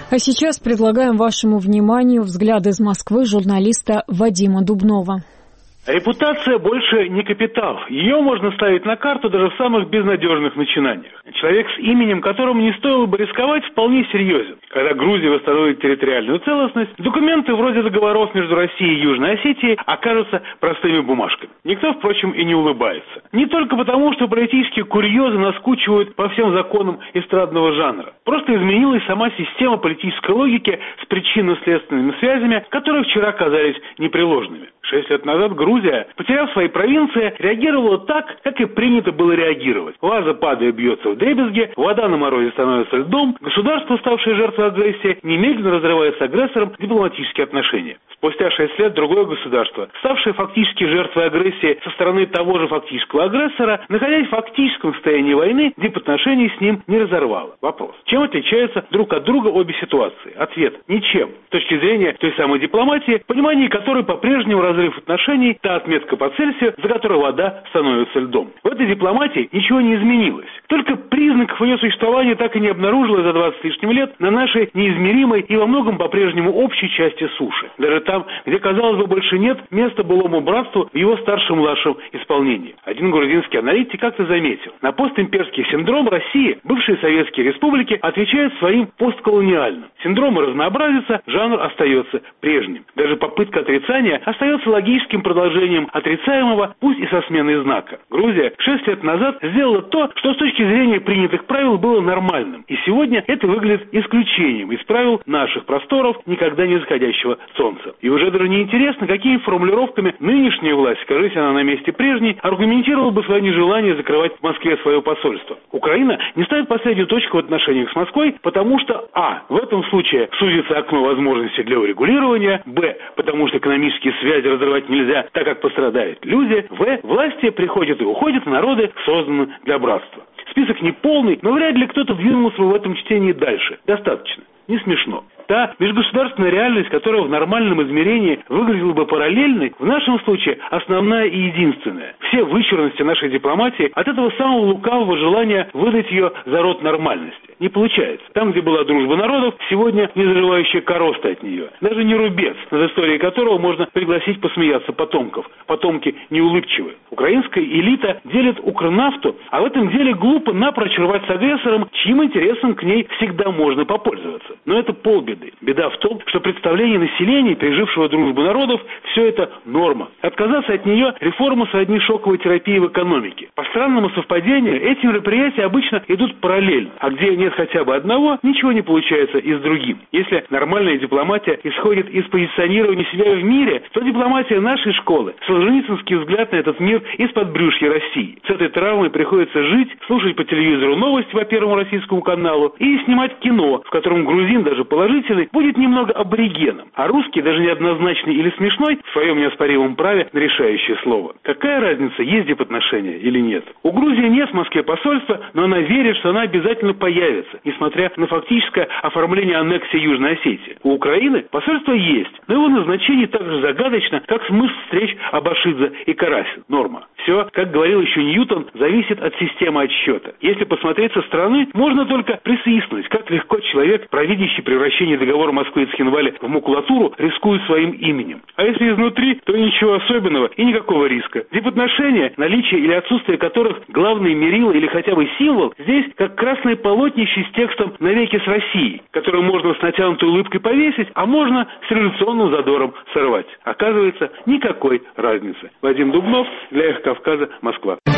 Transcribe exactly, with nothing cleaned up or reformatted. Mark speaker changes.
Speaker 1: А сейчас предлагаем вашему вниманию взгляд из Москвы журналиста Вадима Дубнова.
Speaker 2: Репутация больше не капитал. Ее можно ставить на карту даже в самых безнадежных начинаниях. Человек с именем, которому не стоило бы рисковать, вполне серьезен. Когда Грузия восстановит территориальную целостность, документы вроде договоров между Россией и Южной Осетией окажутся простыми бумажками. Никто, впрочем, и не улыбается. Не только потому, что политические курьезы наскучивают по всем законам эстрадного жанра. Просто изменилась сама система политической логики с причинно-следственными связями, которые вчера казались непреложными. Шесть лет назад Грузия, потеряв свои провинции, реагировала так, как и принято было реагировать. Ваза, падая, бьется вдребезги, вода на морозе становится льдом, государство, ставшее жертвой агрессии, немедленно разрывает с агрессором дипломатические отношения. Спустя шесть лет другое государство, ставшее фактически жертвой агрессии со стороны того же фактического агрессора, находясь в фактическом состоянии войны, дипотношений с ним не разорвало. Вопрос: чем отличаются друг от друга обе ситуации? Ответ: ничем. С точки зрения той самой дипломатии, в понимании которой по-прежнему разрыв отношений – та отметка по Цельсию, за которой вода становится льдом. В этой дипломатии ничего не изменилось. Только признаков ее существования так и не обнаружилось за двадцать с лишним лет на нашей неизмеримой и во многом по-прежнему общей части суши. Даже там, где, казалось бы, больше нет места былому братству в его старшем-младшем исполнении. Один грузинский аналитик как-то заметил: на постимперский синдром России бывшие советские республики отвечают своим постколониальным. Синдромы разнообразятся, жанр остается прежним. Даже попытка отрицания остается логическим продолжением отрицаемого, пусть и со сменой знака. Грузия шесть лет назад сделала то, что с точки зрения принятых правил было нормальным. И сегодня это выглядит исключением из правил наших просторов никогда не заходящего солнца. И уже даже не интересно, какими формулировками нынешняя власть, скажись она на месте прежней, аргументировала бы свое нежелание закрывать в Москве свое посольство. Украина не ставит последнюю точку в отношениях с Москвой, потому что а. в этом случае сузится окно возможностей для урегулирования, б. потому что экономические связи разрывать нельзя, так как пострадают люди, в. власти приходят и уходят, народы созданы для братства. Список не полный, но вряд ли кто-то двинулся в этом чтении дальше. Достаточно. Не смешно. Та межгосударственная реальность, которая в нормальном измерении выглядела бы параллельной, в нашем случае основная и единственная. Все вычурности нашей дипломатии от этого самого лукавого желания выдать ее за род нормальности не получается. Там, где была дружба народов, сегодня не заживающая короста от нее. Даже не рубец, над историей которого можно пригласить посмеяться потомков. Потомки неулыбчивы. Украинская элита делит Укрнафту, а в этом деле глупо напрочь рвать с агрессором, чьим интересом к ней всегда можно попользоваться. Но это полбеды. Беда в том, что представление населения, пережившего дружбу народов, все это норма. Отказаться от нее – реформа сродни шоковой терапии в экономике. По странному совпадению, эти мероприятия обычно идут параллельно, а где нет хотя бы одного, ничего не получается и с другим. Если нормальная дипломатия исходит из позиционирования себя в мире, то дипломатия нашей школы – солженицынский взгляд на этот мир из-под брюшья России. С этой травмой приходится жить, слушать по телевизору новости по Первому российскому каналу и снимать кино, в котором грузин, даже положительный, будет немного аборигеном, а русский, даже неоднозначный или смешной, в своем неоспоримом праве на решающее слово. Какая разница, есть дипотношения или нет? У Грузии нет в Москве посольства, но она верит, что она обязательно появится, несмотря на фактическое оформление аннексии Южной Осетии. У Украины посольство есть, но его назначение так же загадочно, как смысл встреч Абашидзе и Карасин. Норма. Все, как говорил еще Ньютон, зависит от системы отсчета. Если посмотреть со стороны, можно только присвистнуть, как легко человек, провидящий превращение договора Москвы и Цхинваля в макулатуру, рискует своим именем. А если изнутри, то ничего особенного и никакого риска. Дипотношения, наличие или отсутствие которых главное мерило или хотя бы символ, здесь как красное полотнище с текстом «Навеки с Россией», который можно с натянутой улыбкой повесить, а можно с революционным задором сорвать. Оказывается, никакой разницы. Вадим Дубнов, для Эхо Кавказа, Москва.